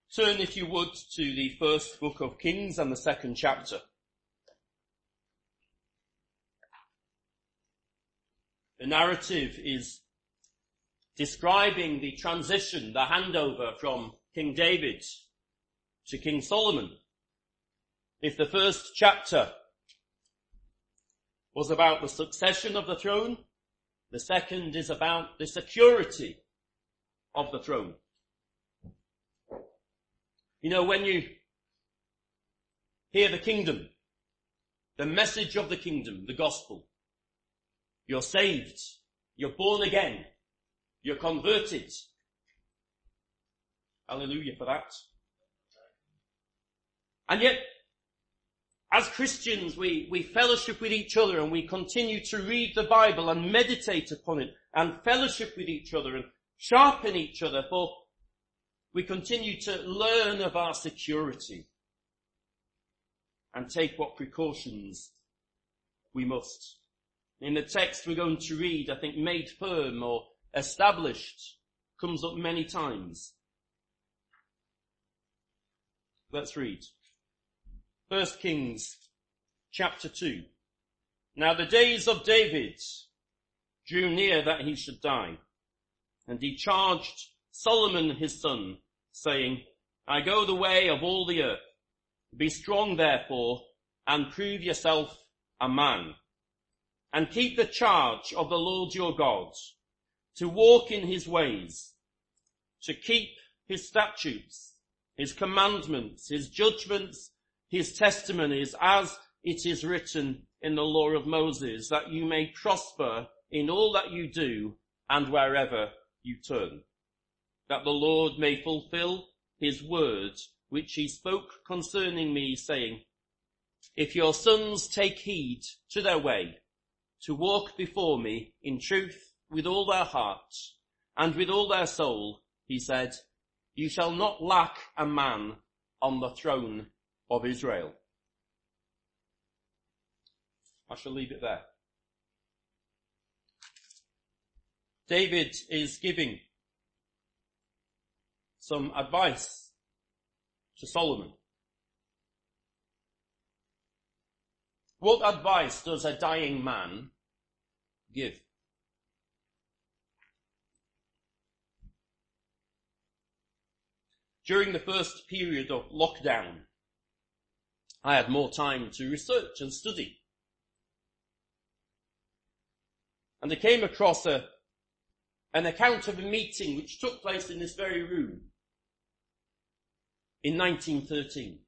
Turn, if you would, to the first book of Kings and the second chapter. The narrative is describing the transition, the handover from King David to King Solomon. If the first chapter was about the succession of the throne, the second is about the security of the throne. You know, when you hear the kingdom, the message of the kingdom, the gospel, you're saved, you're born again, you're converted. Hallelujah for that. And yet, as Christians, we fellowship with each other and we continue to read the Bible and meditate upon it and fellowship with each other and sharpen each other, for we continue to learn of our security and take what precautions we must. In the text we're going to read, I think made firm or established comes up many times. Let's read. 1 Kings chapter 2. Now the days of David drew near that he should die, and he charged Solomon his son, saying, I go the way of all the earth. Be strong therefore, and prove yourself a man, and keep the charge of the Lord your God, to walk in his ways, to keep his statutes, his commandments, his judgments, his testimonies, as it is written in the law of Moses, that you may prosper in all that you do and wherever you turn, that the Lord may fulfill his word which he spoke concerning me, saying, if your sons take heed to their way, to walk before me in truth with all their heart and with all their soul, he said, you shall not lack a man on the throne of Israel. I shall leave it there. David is giving some advice to Solomon. What advice does a dying man give? During the first period of lockdown, I had more time to research and study. And I came across an account of a meeting which took place in this very room in 1913.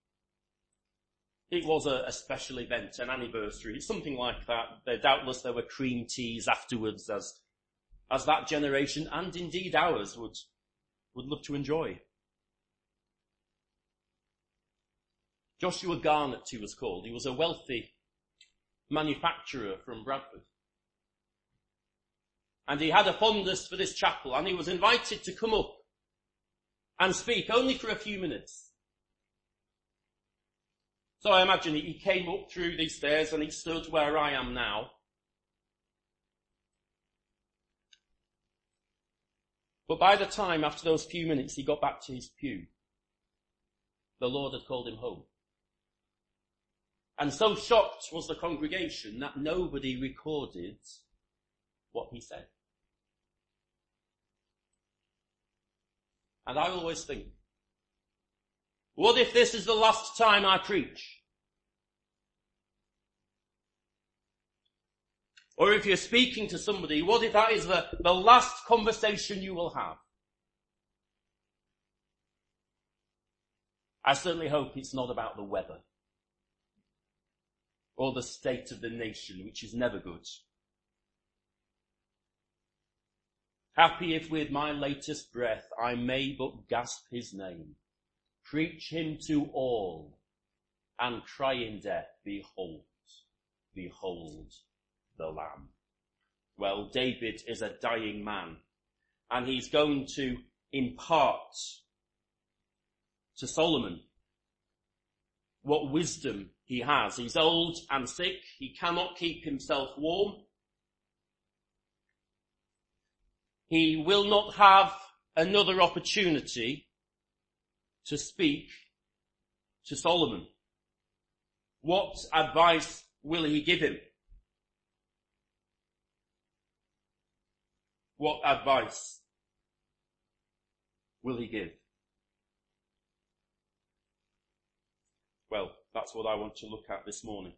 It was a special event, an anniversary, something like that. Doubtless there were cream teas afterwards, as that generation, and indeed ours, would love to enjoy. Joshua Garnett, he was called. He was a wealthy manufacturer from Bradford. And he had a fondness for this chapel, and he was invited to come up and speak only for a few minutes. So I imagine he came up through these stairs and he stood where I am now. But by the time, after those few minutes, he got back to his pew, the Lord had called him home. And so shocked was the congregation that nobody recorded what he said. And I always think, what if this is the last time I preach? Or if you're speaking to somebody, what if that is the last conversation you will have? I certainly hope it's not about the weather or the state of the nation, which is never good. Happy if with my latest breath I may but gasp his name, preach him to all, and cry in death, behold, behold the Lamb. Well, David is a dying man, and he's going to impart to Solomon what wisdom he has. He's old and sick. He cannot keep himself warm. He will not have another opportunity to speak to Solomon. What advice will he give him? What advice will he give? Well, that's what I want to look at this morning.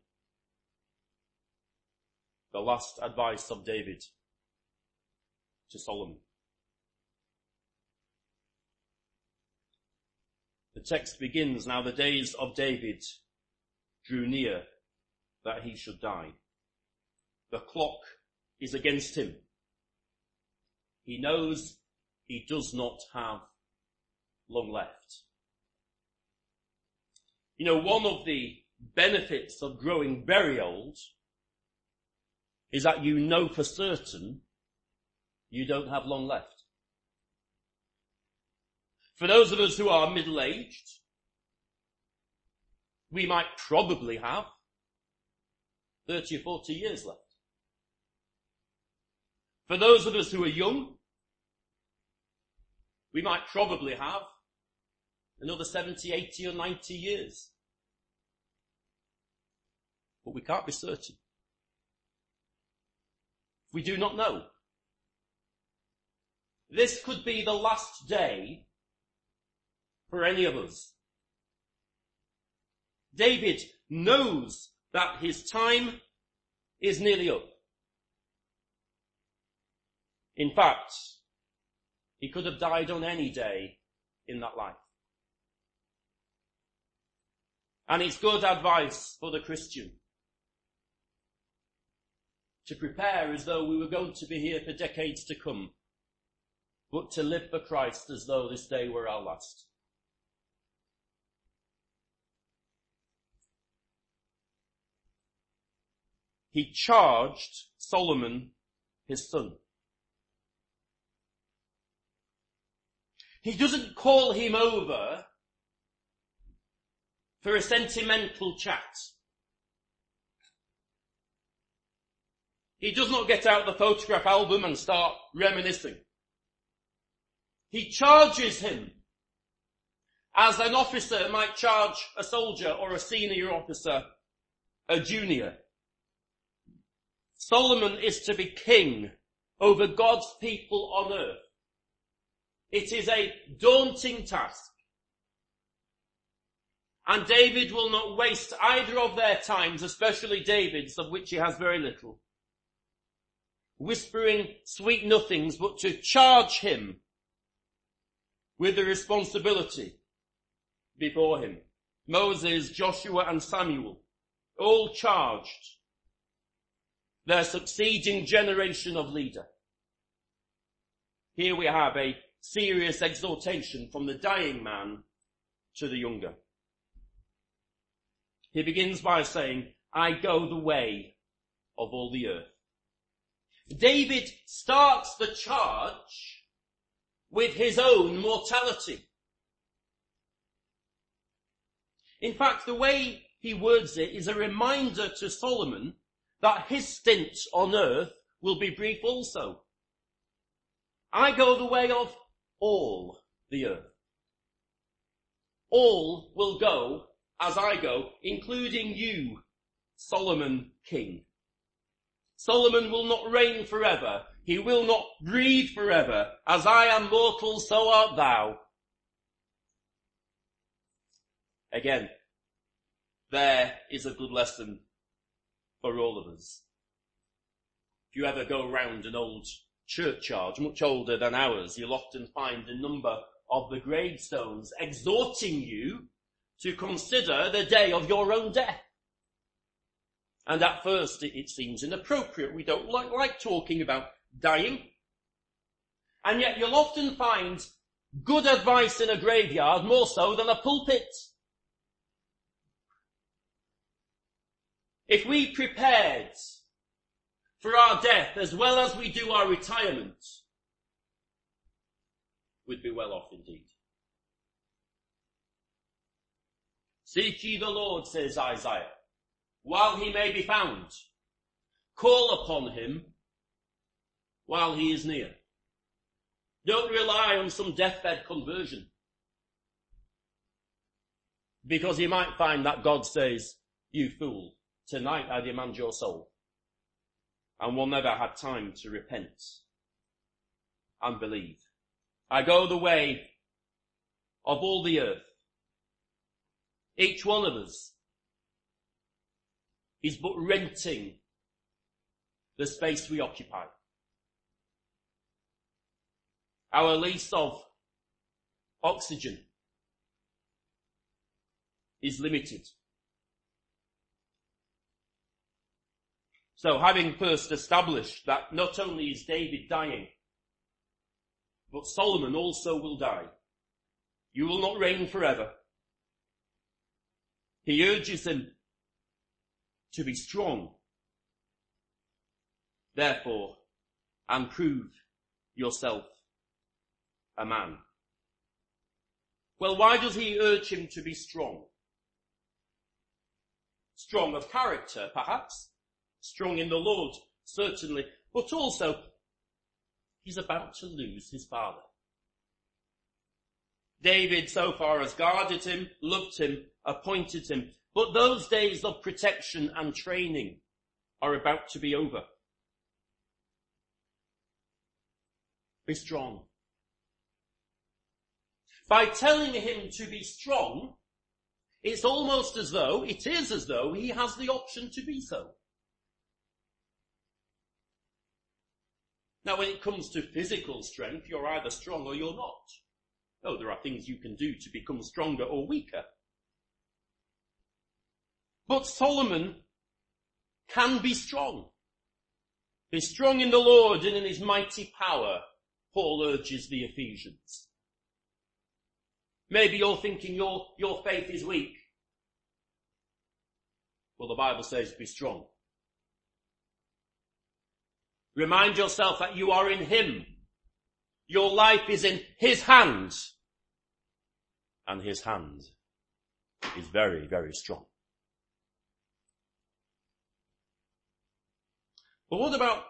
The last advice of David to Solomon. The text begins, "Now the days of David drew near that he should die. The clock is against him. He knows he does not have long left." You know, one of the benefits of growing very old is that you know for certain you don't have long left. For those of us who are middle-aged, we might probably have 30 or 40 years left. For those of us who are young, we might probably have another 70, 80 or 90 years. But we can't be certain. We do not know. This could be the last day for any of us. David knows that his time is nearly up. In fact, he could have died on any day in that life. And it's good advice for the Christian to prepare as though we were going to be here for decades to come, but to live for Christ as though this day were our last. He charged Solomon, his son. He doesn't call him over for a sentimental chat. He does not get out the photograph album and start reminiscing. He charges him as an officer might charge a soldier or a senior officer a junior. Solomon is to be king over God's people on earth. It is a daunting task. And David will not waste either of their times, especially David's, of which he has very little, whispering sweet nothings, but to charge him with the responsibility before him. Moses, Joshua and Samuel, all charged their succeeding generation of leader. Here we have a serious exhortation from the dying man to the younger. He begins by saying, "I go the way of all the earth." David starts the charge with his own mortality. In fact, the way he words it is a reminder to Solomon that his stint on earth will be brief also. I go the way of all the earth. All will go as I go, including you, Solomon king. Solomon will not reign forever. He will not breathe forever. As I am mortal, so art thou. Again, there is a good lesson for all of us. If you ever go round an old churchyard, much older than ours, you'll often find a number of the gravestones exhorting you to consider the day of your own death. And at first it seems inappropriate. We don't like talking about dying. And yet you'll often find good advice in a graveyard more so than a pulpit. If we prepared for our death as well as we do our retirement, we'd be well off indeed. Seek ye the Lord, says Isaiah, while he may be found. Call upon him while he is near. Don't rely on some deathbed conversion. Because you might find that God says, you fool, tonight I demand your soul. And one never had time to repent and believe. I go the way of all the earth. Each one of us is but renting the space we occupy. Our lease of oxygen is limited. So having first established that not only is David dying, but Solomon also will die. You will not reign forever. He urges him to be strong, therefore, and prove yourself a man. Well, why does he urge him to be strong? Strong of character, perhaps. Strong in the Lord, certainly. But also, he's about to lose his father. David so far has guarded him, loved him, appointed him. But those days of protection and training are about to be over. Be strong. By telling him to be strong, it is as though he has the option to be so. Now, when it comes to physical strength, you're either strong or you're not. Oh, there are things you can do to become stronger or weaker. But Solomon can be strong. Be strong in the Lord and in his mighty power, Paul urges the Ephesians. Maybe you're thinking your faith is weak. Well, the Bible says be strong. Remind yourself that you are in him. Your life is in his hands. And his hand is very, very strong. But what about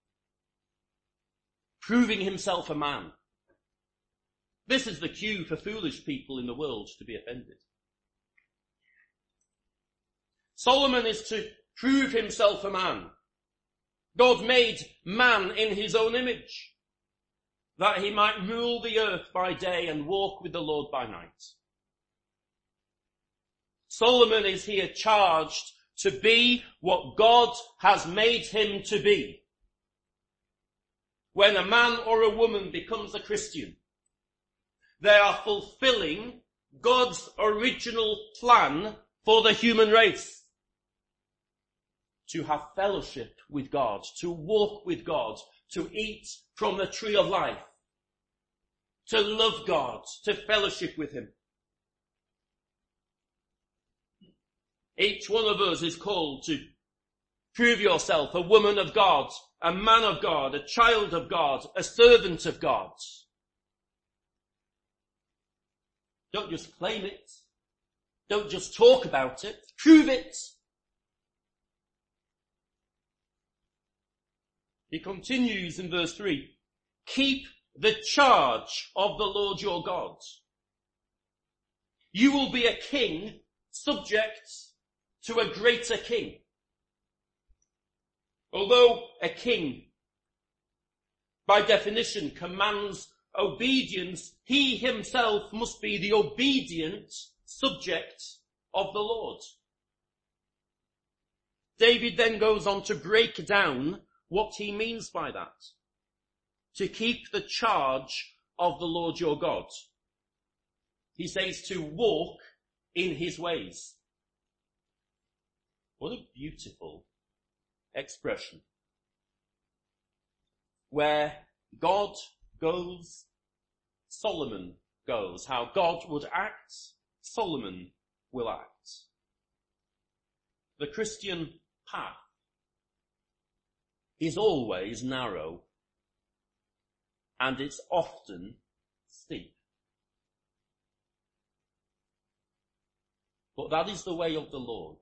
proving himself a man? This is the cue for foolish people in the world to be offended. Solomon is to prove himself a man. God made man in his own image, that he might rule the earth by day and walk with the Lord by night. Solomon is here charged to be what God has made him to be. When a man or a woman becomes a Christian, they are fulfilling God's original plan for the human race. To have fellowship with God, to walk with God, to eat from the tree of life, to love God, to fellowship with him. Each one of us is called to prove yourself a woman of God, a man of God, a child of God, a servant of God. Don't just claim it. Don't just talk about it. Prove it. He continues in verse 3. Keep the charge of the Lord your God. You will be a king subject to a greater king. Although a king, by definition, commands obedience, he himself must be the obedient subject of the Lord. David then goes on to break down what he means by that. To keep the charge of the Lord your God. He says to walk in his ways. What a beautiful expression. Where God goes, Solomon goes. How God would act, Solomon will act. The Christian path is always narrow, and it's often steep. But that is the way of the Lord.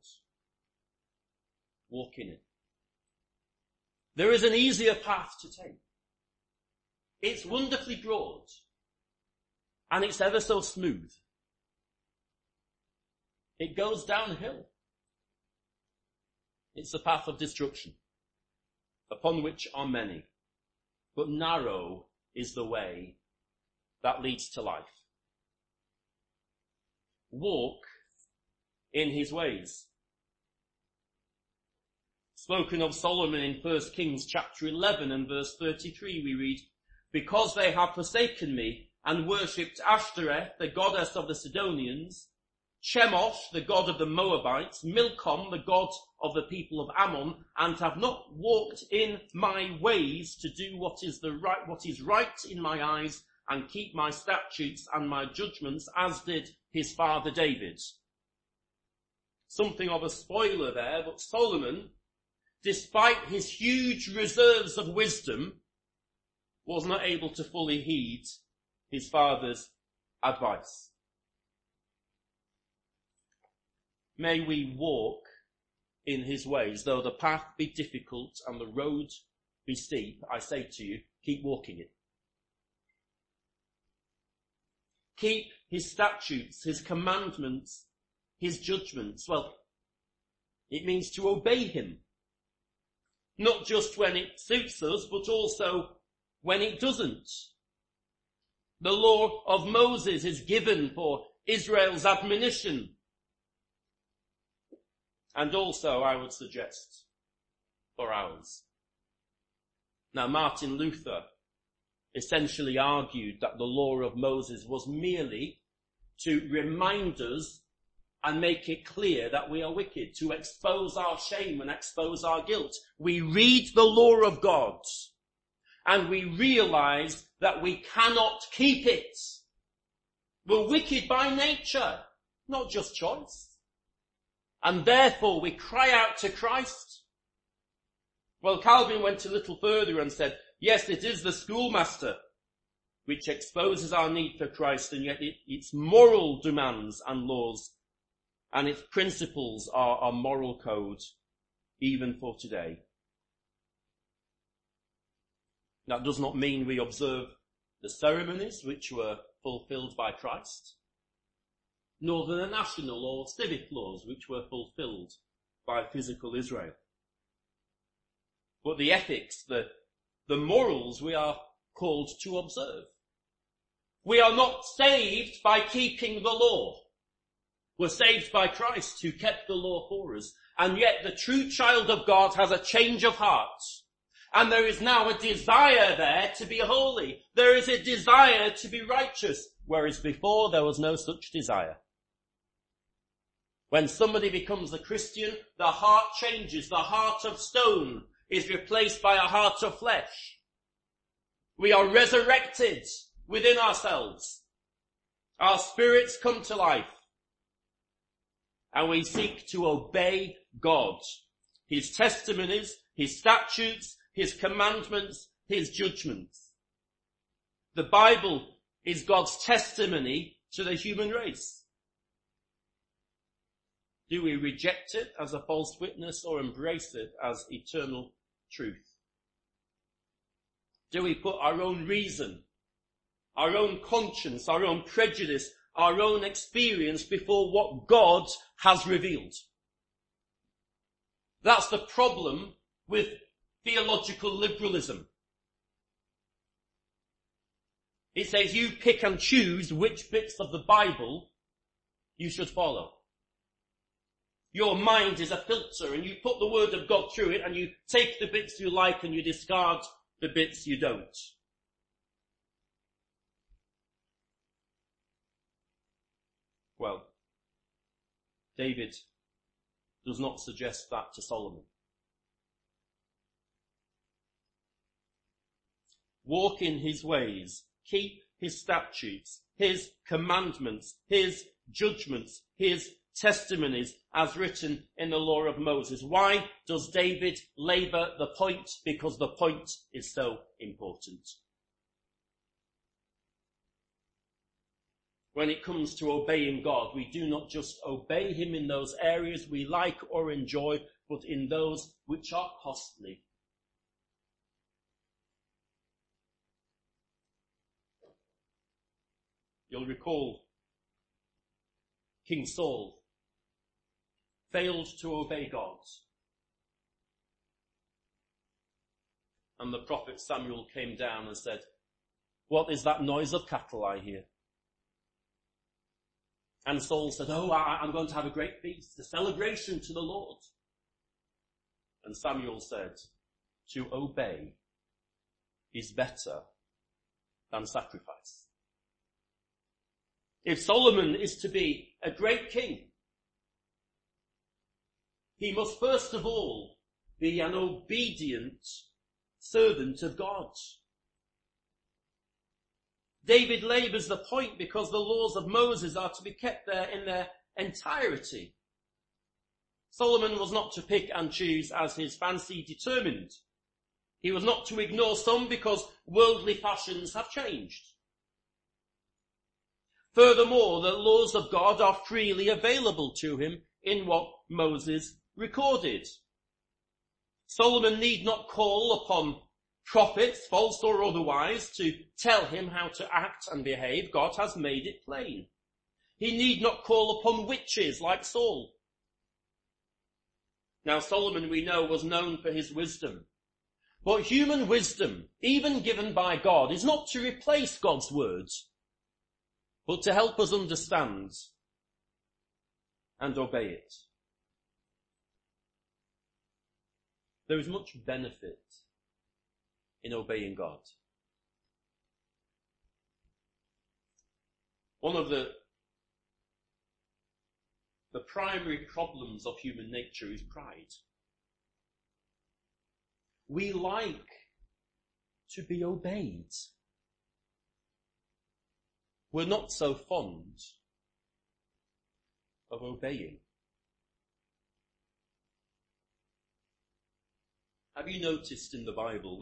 Walk in it. There is an easier path to take. It's wonderfully broad, and it's ever so smooth. it goes downhill. It's the path of destruction, upon which are many, but narrow is the way that leads to life. Walk in his ways. Spoken of Solomon in 1 Kings chapter 11 and verse 33, we read, "Because they have forsaken me and worshipped Ashtoreth, the goddess of the Sidonians, Chemosh, the god of the Moabites, Milcom, the god of the people of Ammon, and have not walked in my ways to do what is right in my eyes, and keep my statutes and my judgments, as did his father David." Something of a spoiler there, but Solomon, despite his huge reserves of wisdom, was not able to fully heed his father's advice. May we walk in his ways, though the path be difficult and the road be steep. I say to you, keep walking it. Keep his statutes, his commandments, his judgments. Well, it means to obey him. Not just when it suits us, but also when it doesn't. The law of Moses is given for Israel's admonition. And also, I would suggest, for ours. Now, Martin Luther essentially argued that the law of Moses was merely to remind us and make it clear that we are wicked, to expose our shame and expose our guilt. We read the law of God and we realize that we cannot keep it. We're wicked by nature, not just choice. And therefore we cry out to Christ. Well, Calvin went a little further and said, yes, it is the schoolmaster which exposes our need for Christ, and yet its moral demands and laws and its principles are our moral code, even for today. That does not mean we observe the ceremonies which were fulfilled by Christ, nor the national or civic laws which were fulfilled by physical Israel. But the ethics, the morals we are called to observe. We are not saved by keeping the law. We're saved by Christ who kept the law for us. And yet the true child of God has a change of heart. And there is now a desire there to be holy. There is a desire to be righteous, whereas before there was no such desire. When somebody becomes a Christian, the heart changes. The heart of stone is replaced by a heart of flesh. We are resurrected within ourselves. Our spirits come to life. And we seek to obey God, his testimonies, his statutes, his commandments, his judgments. The Bible is God's testimony to the human race. Do we reject it as a false witness or embrace it as eternal truth? Do we put our own reason, our own conscience, our own prejudice, our own experience before what God has revealed? That's the problem with theological liberalism. It says you pick and choose which bits of the Bible you should follow. Your mind is a filter and you put the word of God through it and you take the bits you like and you discard the bits you don't. Well, David does not suggest that to Solomon. Walk in his ways, keep his statutes, his commandments, his judgments, his testimonies as written in the law of Moses. Why does David labour the point? Because the point is so important. When it comes to obeying God, we do not just obey him in those areas we like or enjoy, but in those which are costly. You'll recall King Saul failed to obey God. And the prophet Samuel came down and said, "What is that noise of cattle I hear?" And Saul said, I'm going to have a great feast, a celebration to the Lord. And Samuel said, "To obey is better than sacrifice." If Solomon is to be a great king, he must first of all be an obedient servant of God. David labours the point because the laws of Moses are to be kept there in their entirety. Solomon was not to pick and choose as his fancy determined. He was not to ignore some because worldly fashions have changed. Furthermore, the laws of God are freely available to him in what Moses recorded. Solomon need not call upon prophets, false or otherwise, to tell him how to act and behave. God has made it plain. He need not call upon witches like Saul. Now Solomon, we know, was known for his wisdom. But human wisdom, even given by God, is not to replace God's words, but to help us understand and obey it. There is much benefit in obeying God. One of the primary problems of human nature is pride. We like to be obeyed. We're not so fond of obeying. Have you noticed in the Bible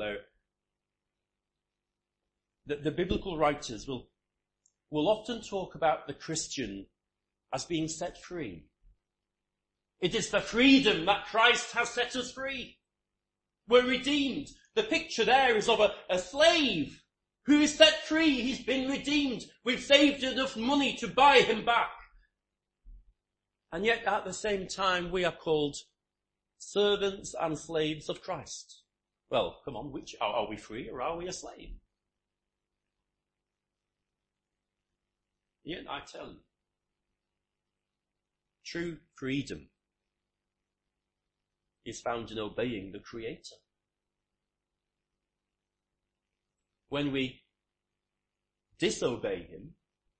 that the biblical writers will often talk about the Christian as being set free? It is for freedom that Christ has set us free. We're redeemed. The picture there is of a slave who is set free. He's been redeemed. We've saved enough money to buy him back. And yet at the same time we are called servants and slaves of Christ. Well, come on, which are we free or are we a slave? Yet I tell you, true freedom is found in obeying the Creator. When we disobey him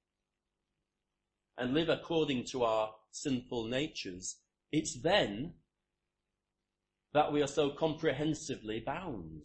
and live according to our sinful natures, it's then that we are so comprehensively bound.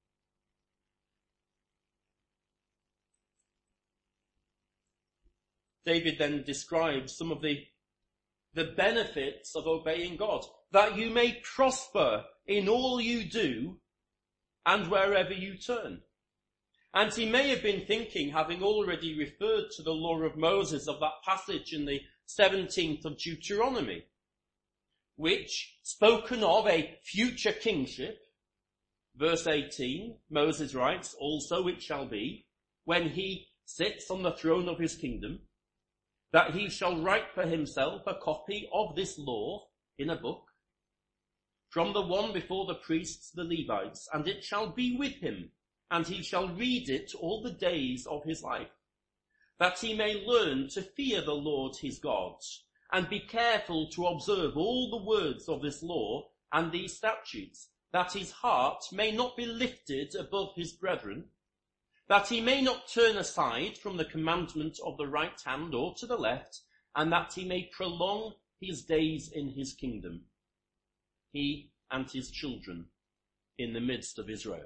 David then describes some of the benefits of obeying God, that you may prosper in all you do and wherever you turn. And he may have been thinking, having already referred to the law of Moses, of that passage in the 17th of Deuteronomy, which, spoken of a future kingship, verse 18, Moses writes, "Also it shall be, when he sits on the throne of his kingdom, that he shall write for himself a copy of this law in a book, from the one before the priests, the Levites, and it shall be with him, and he shall read it all the days of his life, that he may learn to fear the Lord his God, and be careful to observe all the words of this law and these statutes, that his heart may not be lifted above his brethren, that he may not turn aside from the commandment of the right hand or to the left, and that he may prolong his days in his kingdom, he and his children in the midst of Israel."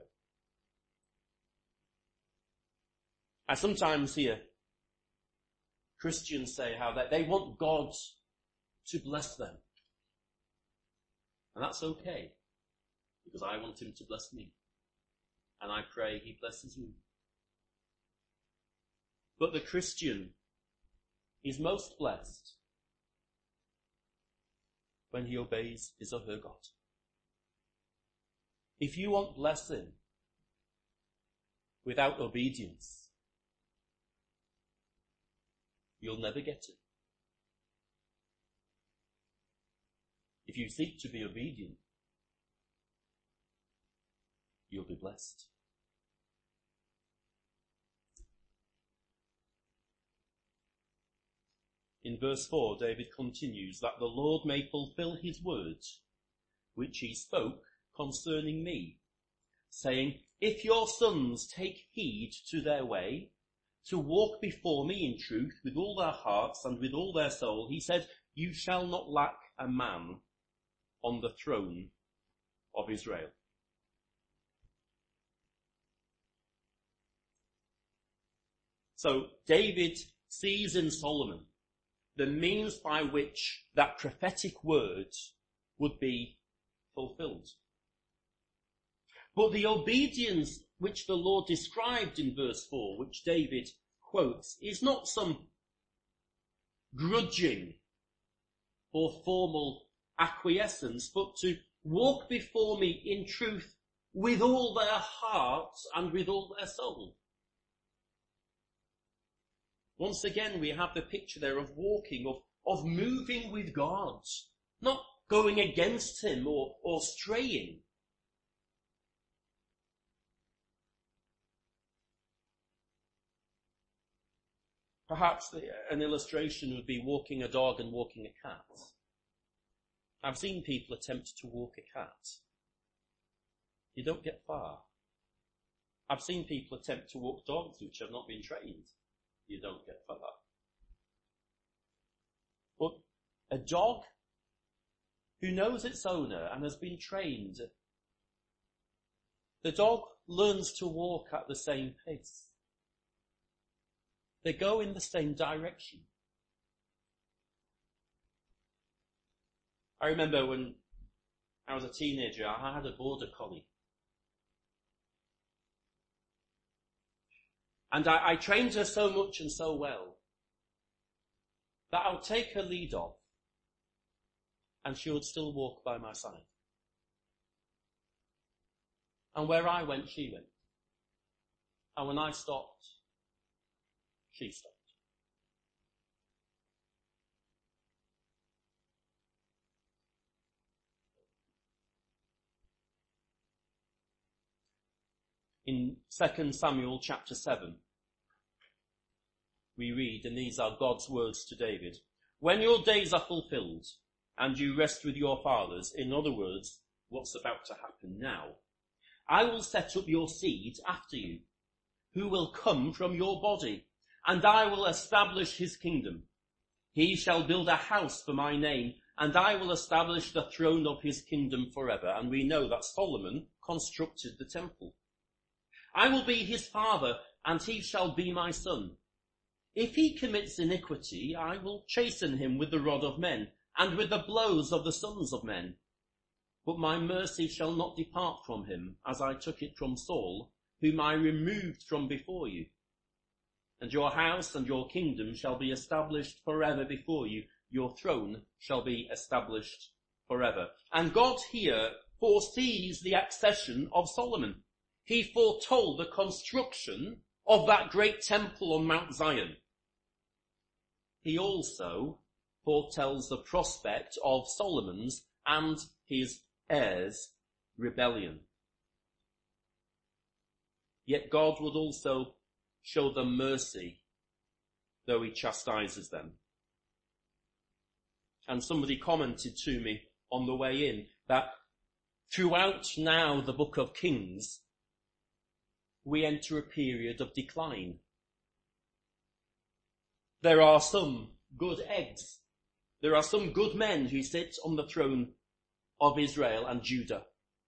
I sometimes hear Christians say how that they want God to bless them. And that's okay, because I want him to bless me. And I pray he blesses me. But the Christian is most blessed when he obeys his or her God. If you want blessing without obedience, you'll never get it. If you seek to be obedient, you'll be blessed. In verse 4, David continues that the Lord may fulfill his words, which he spoke concerning me, saying, if your sons take heed to their way, to walk before me in truth with all their hearts and with all their soul, he said, you shall not lack a man on the throne of Israel. So David sees in Solomon the means by which that prophetic word would be fulfilled. But the obedience which the Lord described in verse 4, which David quotes, is not some grudging or formal acquiescence, but to walk before me in truth with all their hearts and with all their soul. Once again, we have the picture there of walking, of moving with God, not going against him or straying. Perhaps an illustration would be walking a dog and walking a cat. I've seen people attempt to walk a cat. You don't get far. I've seen people attempt to walk dogs which have not been trained. You don't get far. But a dog who knows its owner and has been trained, the dog learns to walk at the same pace. They go in the same direction. I remember when I was a teenager, I had a border collie. And I trained her so much and so well that I would take her lead off and she would still walk by my side. And where I went, she went. And when I stopped, she stopped. In 2 Samuel chapter 7, we read, and these are God's words to David, when your days are fulfilled and you rest with your fathers, in other words, what's about to happen now, I will set up your seed after you, who will come from your body, and I will establish his kingdom. He shall build a house for my name, and I will establish the throne of his kingdom forever. And we know that Solomon constructed the temple. I will be his father, and he shall be my son. If he commits iniquity, I will chasten him with the rod of men, and with the blows of the sons of men. But my mercy shall not depart from him, as I took it from Saul, whom I removed from before you. And your house and your kingdom shall be established forever before you. Your throne shall be established forever. And God here foresees the accession of Solomon. He foretold the construction of that great temple on Mount Zion. He also foretells the prospect of Solomon's and his heirs' rebellion. Yet God would also show them mercy, though he chastises them. And somebody commented to me on the way in that throughout now the book of Kings, we enter a period of decline. There are some good eggs. There are some good men who sit on the throne of Israel and Judah.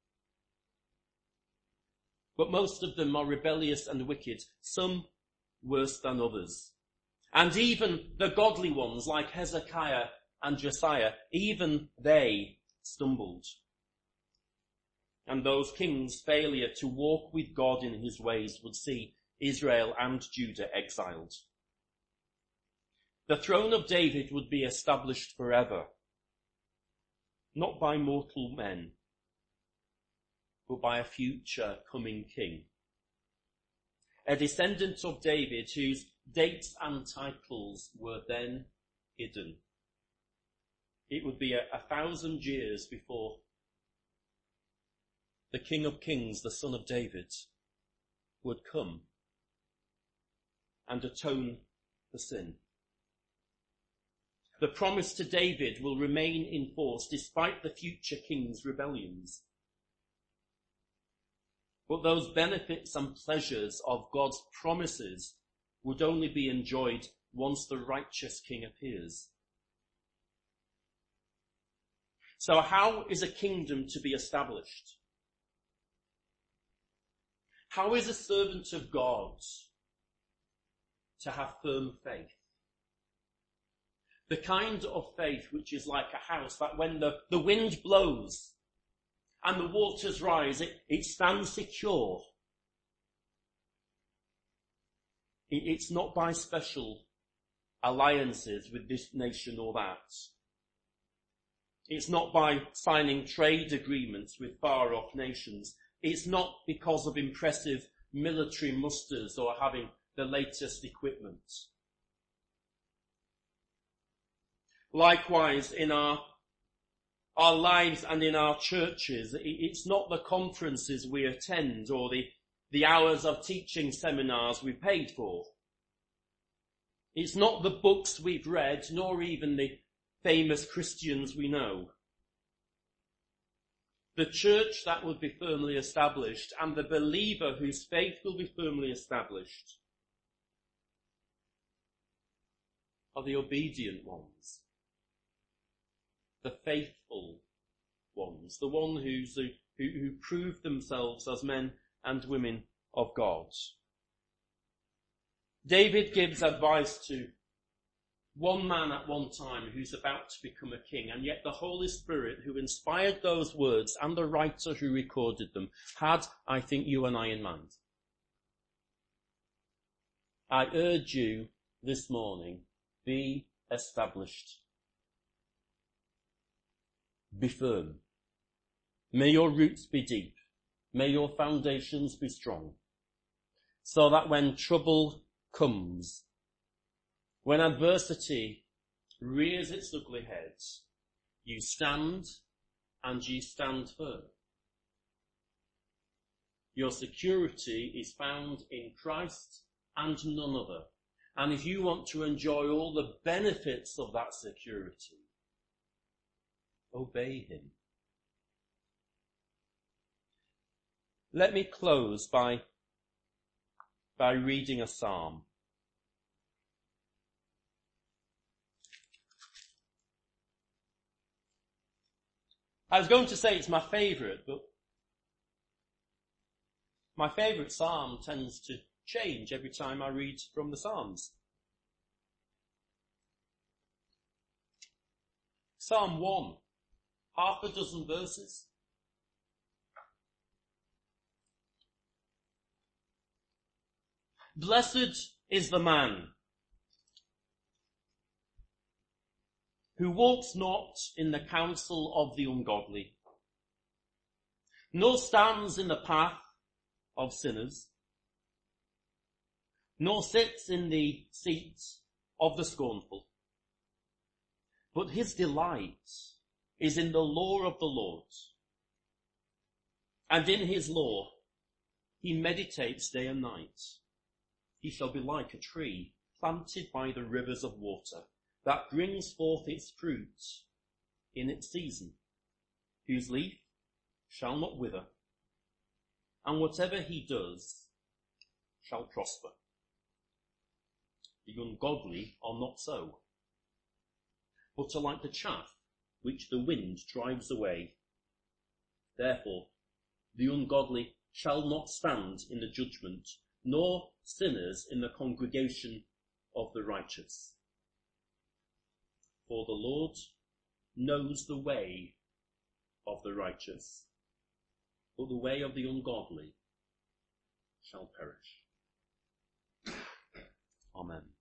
But most of them are rebellious and wicked, some worse than others. And even the godly ones like Hezekiah and Josiah, even they stumbled. And those kings' failure to walk with God in his ways would see Israel and Judah exiled. The throne of David would be established forever, not by mortal men, but by a future coming king. A descendant of David whose dates and titles were then hidden. it would be 1,000 years before the King of Kings, the Son of David, would come and atone for sin. The promise to David will remain in force despite the future king's rebellions. But those benefits and pleasures of God's promises would only be enjoyed once the righteous king appears. So how is a kingdom to be established? How is a servant of God to have firm faith? The kind of faith which is like a house that when the wind blows and the waters rise, it stands secure. It's not by special alliances with this nation or that. It's not by signing trade agreements with far-off nations. It's not because of impressive military musters or having the latest equipment. Likewise, in our lives and in our churches, it's not the conferences we attend or the hours of teaching seminars we paid for. It's not the books we've read, nor even the famous Christians we know. The church that will be firmly established and the believer whose faith will be firmly established are the obedient ones, the faithful ones, the one who prove themselves as men and women of God. David gives advice to one man at one time who's about to become a king, and yet the Holy Spirit who inspired those words and the writer who recorded them had, I think, you and I in mind. I urge you this morning, be established. Be firm. May your roots be deep. May your foundations be strong, so that when trouble comes, when adversity rears its ugly head, you stand and you stand firm. Your security is found in Christ and none other. And if you want to enjoy all the benefits of that security, obey him. Let me close by reading a psalm. I was going to say it's my favourite, but my favourite psalm tends to change every time I read from the Psalms. Psalm 1, half a dozen verses. Blessed is the man who walks not in the counsel of the ungodly, nor stands in the path of sinners, nor sits in the seat of the scornful. But his delight is in the law of the Lord, and in his law he meditates day and night. He shall be like a tree planted by the rivers of water, that brings forth its fruit in its season, whose leaf shall not wither, and whatever he does shall prosper. The ungodly are not so, but are like the chaff which the wind drives away. Therefore, the ungodly shall not stand in the judgment, nor sinners in the congregation of the righteous. For the Lord knows the way of the righteous, but the way of the ungodly shall perish. Amen.